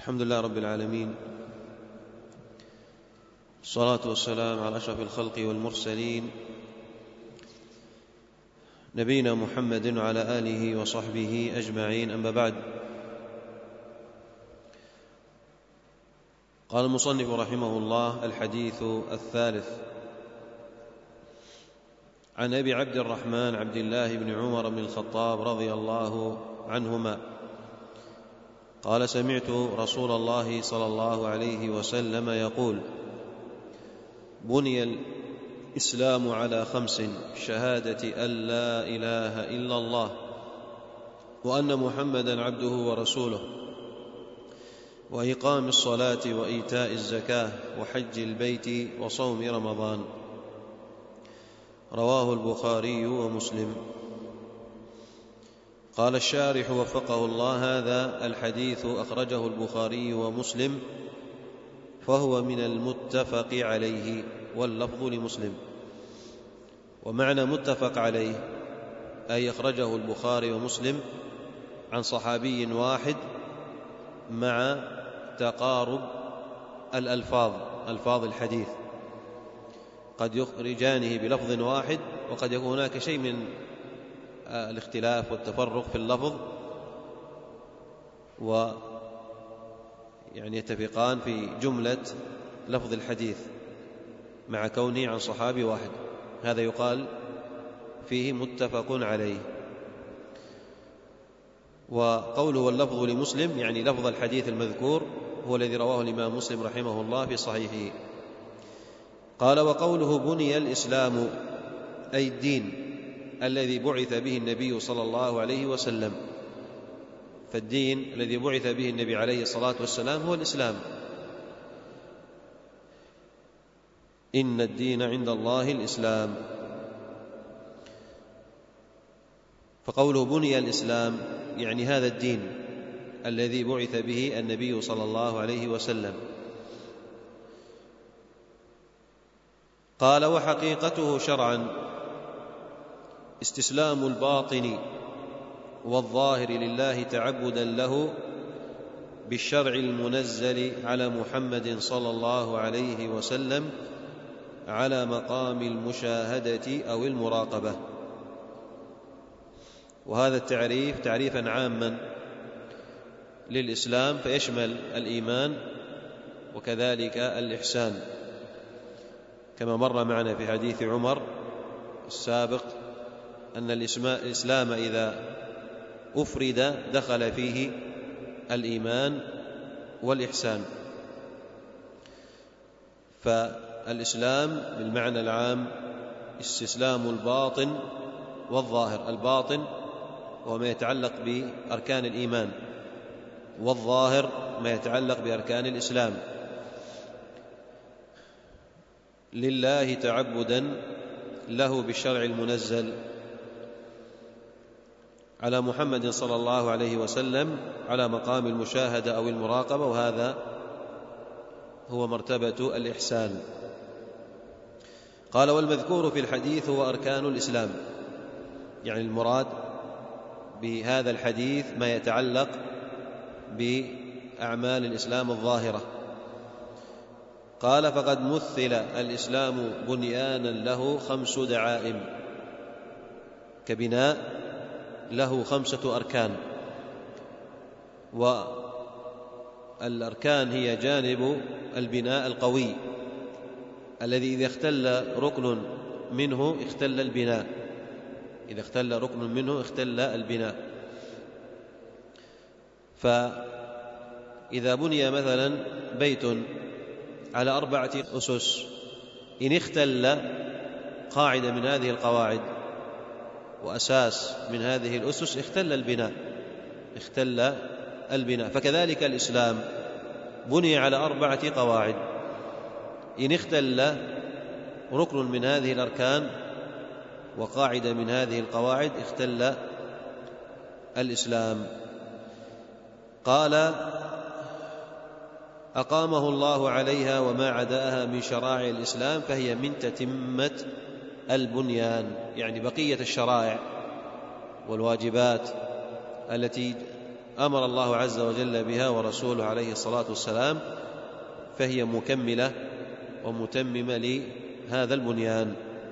الحمد لله رب العالمين، الصلاة والسلام على أشرف الخلق والمرسلين نبينا محمد وعلى آله وصحبه أجمعين. أما بعد، قال المصنف رحمه الله: الحديث الثالث عن أبي عبد الرحمن عبد الله بن عمر بن الخطاب رضي الله عنهما قال: سمعت رسول الله صلى الله عليه وسلم يقول: بني الإسلام على 5: شهادة أن لا إله إلا الله وأن محمدا عبده ورسوله، وإقام الصلاة وإيتاء الزكاة وحج البيت وصوم رمضان. رواه البخاري ومسلم. قال الشارح وفقه الله: هذا الحديث أخرجه البخاري ومسلم، فهو من المتفق عليه، واللفظ لمسلم. ومعنى متفق عليه أي أخرجه البخاري ومسلم عن صحابي واحد مع تقارب ألفاظ الحديث، قد يخرجانه بلفظ واحد، وقد يكون هناك شيء من الاختلاف والتفرق في اللفظ، يتفقان في جملة لفظ الحديث مع كونه عن صحابي واحد. هذا يقال فيه متفق عليه. وقوله واللفظ لمسلم يعني لفظ الحديث المذكور هو الذي رواه الإمام مسلم رحمه الله في صحيحه. قال: وقوله بني الإسلام أي الدين الذي بعث به النبي صلى الله عليه وسلم، فالدين الذي بعث به النبي عليه الصلاة والسلام هو الإسلام. إن الدين عند الله الإسلام. فقوله بني الإسلام يعني هذا الدين الذي بعث به النبي صلى الله عليه وسلم. قال: وحقيقته شرعا استسلام الباطن والظاهر لله تعبدا له بالشرع المنزل على محمد صلى الله عليه وسلم على مقام المشاهدة أو المراقبة. وهذا التعريف تعريفا عاما للإسلام، فيشمل الإيمان وكذلك الإحسان، كما مر معنا في حديث عمر السابق أن الإسلام إذا أفرد دخل فيه الإيمان والإحسان. فالإسلام بالمعنى العام استسلام الباطن والظاهر. الباطن هو ما يتعلق بأركان الإيمان، والظاهر ما يتعلق بأركان الإسلام، لله تعبدا له بالشرع المنزل على محمد صلى الله عليه وسلم على مقام المشاهدة أو المراقبة، وهذا هو مرتبة الإحسان. قال: والمذكور في الحديث هو أركان الإسلام، يعني المراد بهذا الحديث ما يتعلق بأعمال الإسلام الظاهرة. قال: فقد مثل الإسلام بنيانا له 5 دعائم، كبناء له 5 أركان. والأركان هي جانب البناء القوي الذي إذا اختل ركن منه اختل البناء، إذا اختل ركن منه اختل البناء. فإذا بني مثلا بيت على 4 أسس، إن اختل قاعدة من هذه القواعد وأساس من هذه الأسس اختل البناء. فكذلك الإسلام بني على 4 قواعد، إن اختل ركن من هذه الأركان وقاعدة من هذه القواعد اختل الإسلام. قال: أقامه الله عليها وما عداها من شرائع الإسلام فهي من تتمة البنيان، يعني بقية الشرائع والواجبات التي أمر الله عز وجل بها ورسوله عليه الصلاة والسلام، فهي مكملة ومتممة لهذا البنيان.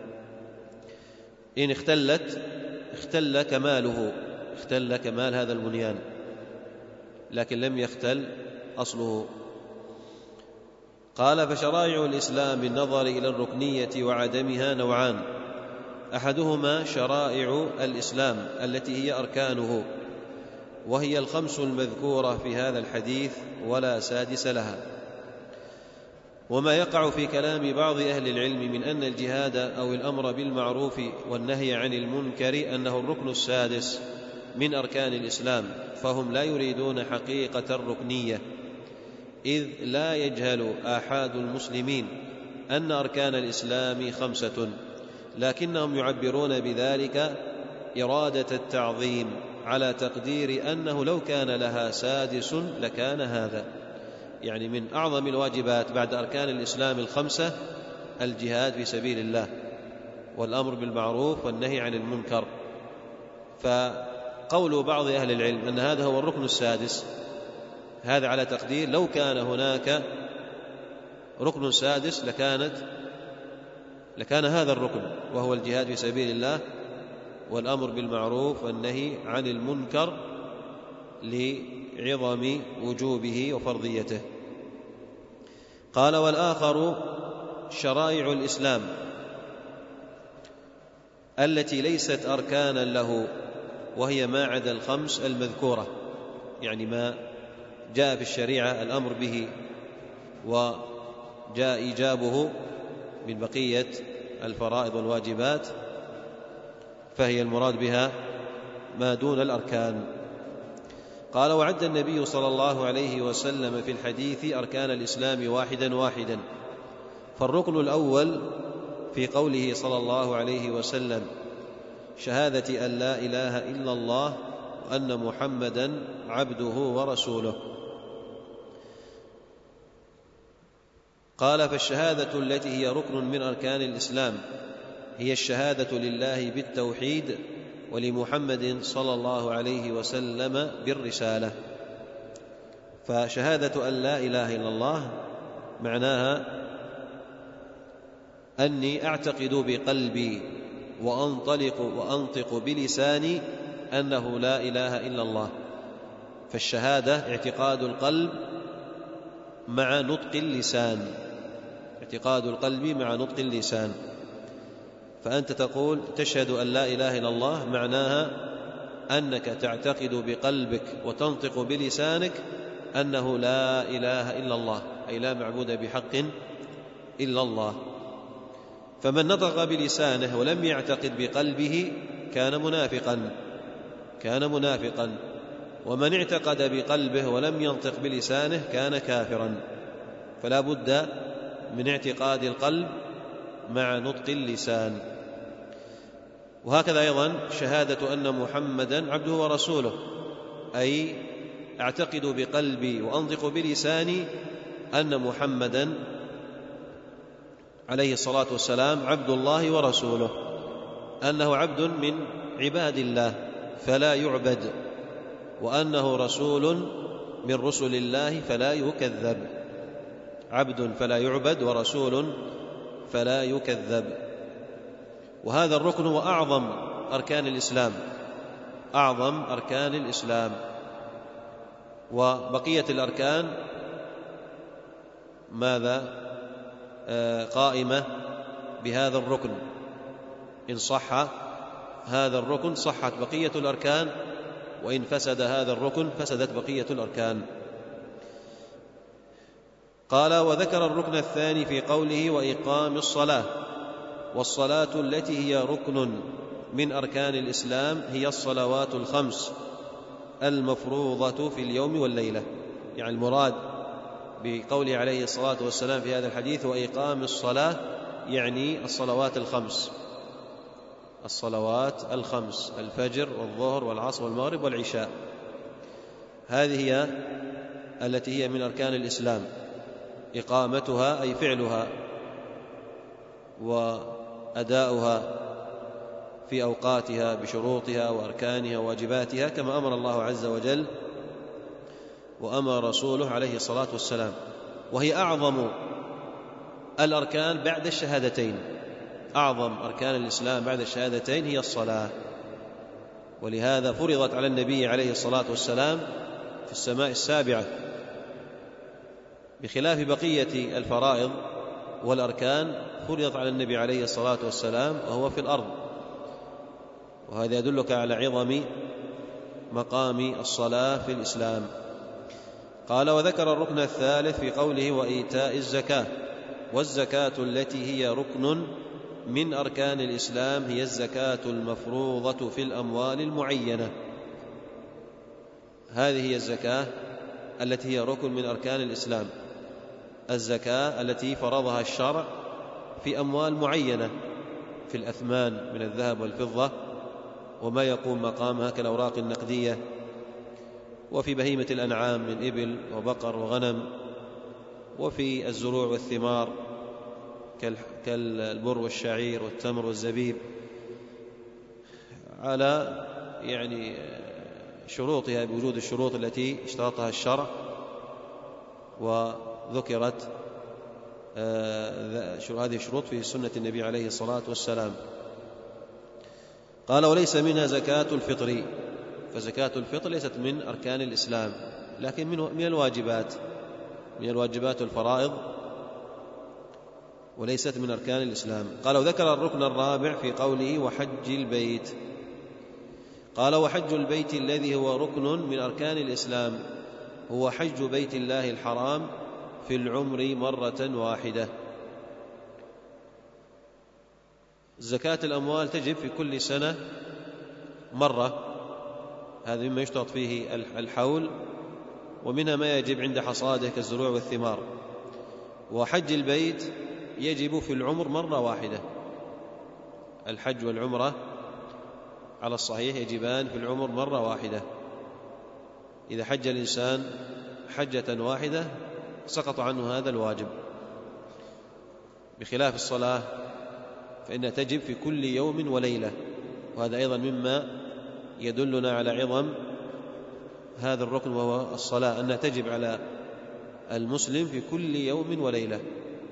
إن اختلت اختل كماله، اختل كمال هذا البنيان، لكن لم يختل أصله. قال: فشرائع الإسلام بالنظر إلى الركنية وعدمها نوعان: أحدهما شرائع الإسلام التي هي أركانه، وهي الخمس المذكورة في هذا الحديث ولا سادس لها. وما يقع في كلام بعض أهل العلم من أن الجهاد أو الأمر بالمعروف والنهي عن المنكر أنه الركن السادس من أركان الإسلام، فهم لا يريدون حقيقة الركنية، إذ لا يجهل آحاد المسلمين أن أركان الإسلام 5، لكنهم يعبرون بذلك إرادة التعظيم على تقدير أنه لو كان لها سادس لكان هذا. يعني من أعظم الواجبات بعد أركان الإسلام 5 الجهاد في سبيل الله والأمر بالمعروف والنهي عن المنكر. فقول بعض أهل العلم أن هذا هو الركن السادس، هذا على تقدير لو كان هناك ركن سادس لكان هذا الركن، وهو الجهاد في سبيل الله والأمر بالمعروف والنهي عن المنكر لعظم وجوبه وفرضيته. قال: والآخر شرائع الإسلام التي ليست أركانا له، وهي ما عدا ال5 المذكورة، يعني ما جاء في الشريعة الأمر به وجاء إيجابه من بقية الفرائض والواجبات، فهي المراد بها ما دون الأركان. قال: وعد النبي صلى الله عليه وسلم في الحديث أركان الإسلام واحدا واحدا. فالركن الأول في قوله صلى الله عليه وسلم: شهادة أن لا إله إلا الله وأن محمدا عبده ورسوله. قال: فالشهادة التي هي ركن من أركان الإسلام هي الشهادة لله بالتوحيد ولمحمد صلى الله عليه وسلم بالرسالة. فشهادة أن لا إله إلا الله معناها أني أعتقد بقلبي وأنطق بلساني أنه لا إله إلا الله. فالشهادة اعتقاد القلب مع نطق اللسان، اعتقاد القلب مع نطق اللسان. فأنت تقول تشهد أن لا إله إلا الله، معناها أنك تعتقد بقلبك وتنطق بلسانك أنه لا إله إلا الله، أي لا معبود بحق إلا الله. فمن نطق بلسانه ولم يعتقد بقلبه كان منافقا، ومن اعتقد بقلبه ولم ينطق بلسانه كان كافرا. فلا بد من اعتقاد القلب مع نطق اللسان. وهكذا أيضا شهادة أن محمدا عبده ورسوله، أي أعتقد بقلبي وأنطق بلساني أن محمدا عليه الصلاة والسلام عبد الله ورسوله، أنه عبد من عباد الله فلا يعبد، وأنه رسول من رسل الله فلا يكذب. عبد فلا يعبد ورسول فلا يكذب. وهذا الركن هو أعظم أركان الإسلام، أعظم أركان الإسلام. وبقية الأركان ماذا؟ قائمة بهذا الركن. إن صح هذا الركن صحت بقية الأركان، وإن فسد هذا الركن فسدت بقية الأركان. قال: وذكر الركن الثاني في قوله: وإقام الصلاة. والصلاة التي هي ركن من أركان الإسلام هي الصلوات 5 المفروضة في اليوم والليلة. يعني المراد بقوله عليه الصلاة والسلام في هذا الحديث وإقام الصلاة يعني الصلوات 5، الصلوات 5: الفجر والظهر والعصر والمغرب والعشاء. هذه هي التي هي من أركان الإسلام، إقامتها أي فعلها وأداؤها في أوقاتها بشروطها وأركانها وواجباتها، كما أمر الله عز وجل وأمر رسوله عليه الصلاة والسلام، وهي أعظم الأركان بعد الشهادتين. أعظم أركان الإسلام بعد الشهادتين هي الصلاة، ولهذا فرضت على النبي عليه الصلاة والسلام في السماء السابعة، بخلاف بقية الفرائض والأركان فرضت على النبي عليه الصلاة والسلام وهو في الأرض. وهذا يدلك على عظم مقام الصلاة في الإسلام. قال: وذكر الركن الثالث في قوله: وإيتاء الزكاة. والزكاة التي هي ركن من أركان الإسلام هي الزكاة المفروضة في الأموال المعينة. هذه هي الزكاة التي هي ركن من أركان الإسلام، الزكاة التي فرضها الشرع في أموال معينة، في الأثمان من الذهب والفضة وما يقوم مقامها كالأوراق النقدية، وفي بهيمة الأنعام من إبل وبقر وغنم، وفي الزروع والثمار كالبر والشعير والتمر والزبيب، على شروطها، بوجود الشروط التي اشترطها الشرع وذكرت هذه الشروط في سنة النبي عليه الصلاة والسلام. قال: وليس منها زكاة الفطر. فزكاة الفطر ليست من أركان الإسلام، لكن من الواجبات الفرائض، وليست من أركان الإسلام. قال: وذكر الركن الرابع في قوله: وحج البيت. قال: وحج البيت الذي هو ركن من أركان الإسلام هو حج بيت الله الحرام في العمر مرة واحدة. زكاة الأموال تجب في كل سنة مرة، هذا مما يشترط فيه الحول، ومنها ما يجب عند حصاده كالزروع والثمار. وحج البيت يجب في العمر مرة واحدة. الحج والعمرة على الصحيح يجبان في العمر مرة واحدة. إذا حج الإنسان حجة واحدة سقط عنه هذا الواجب، بخلاف الصلاة فإنها تجب في كل يوم وليلة. وهذا أيضا مما يدلنا على عظم هذا الركن، وهو الصلاة، أنها تجب على المسلم في كل يوم وليلة.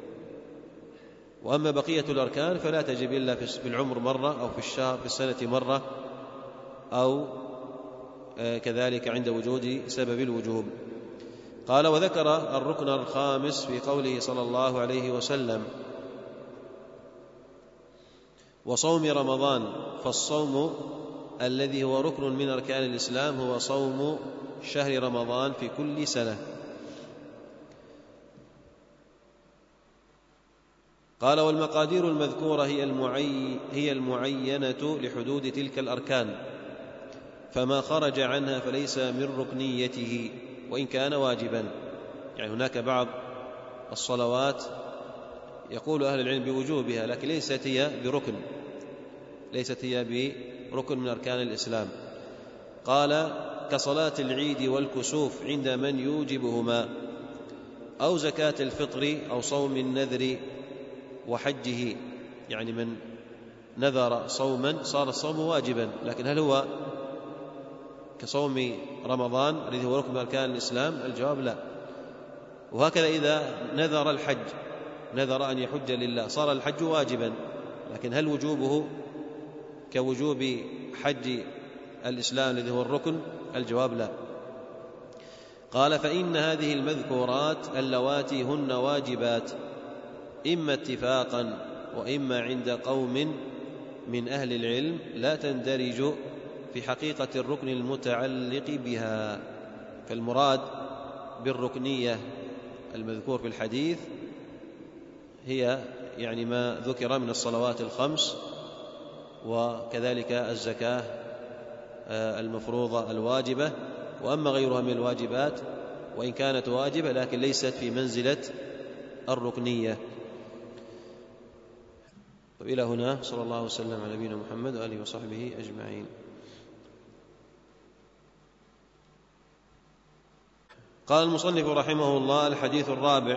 وأما بقية الأركان فلا تجب إلا في العمر مرة، أو في الشهر، في السنة مرة، أو كذلك عند وجود سبب الوجوب. قال: وذكر الركن الخامس في قوله صلى الله عليه وسلم: وصوم رمضان. فالصوم الذي هو ركن من أركان الإسلام هو صوم شهر رمضان في كل سنة. قال: والمقادير المذكورة هي المعينة لحدود تلك الأركان، فما خرج عنها فليس من ركنيته وإن كان واجبا. يعني هناك بعض الصلوات يقول أهل العلم بوجوبها، لكن ليست هي بركن من أركان الإسلام. قال: كصلاة العيد والكسوف عند من يوجبهما، أو زكاة الفطر، أو صوم النذر وحجه. يعني من نذر صوما صار الصوم واجبا، لكن هل هو كصوم رمضان الذي هو ركن من أركان الإسلام؟ الجواب لا. وهكذا إذا نذر الحج، نذر أن يحج لله، صار الحج واجبا، لكن هل وجوبه كوجوب حج الإسلام الذي هو الركن؟ الجواب لا. قال: فإن هذه المذكورات اللواتي هن واجبات إما اتفاقا وإما عند قوم من أهل العلم لا تندرج في حقيقة الركن المتعلق بها. فالمراد بالركنية المذكور في الحديث هي ما ذكر من الصلوات الخمس، وكذلك الزكاة المفروضة الواجبة. وأما غيرها من الواجبات وإن كانت واجبة لكن ليست في منزلة الركنية. وإلى هنا، صلى الله وسلم على نبينا محمد وآله وصحبه أجمعين. قال المصنف رحمه الله: الحديث الرابع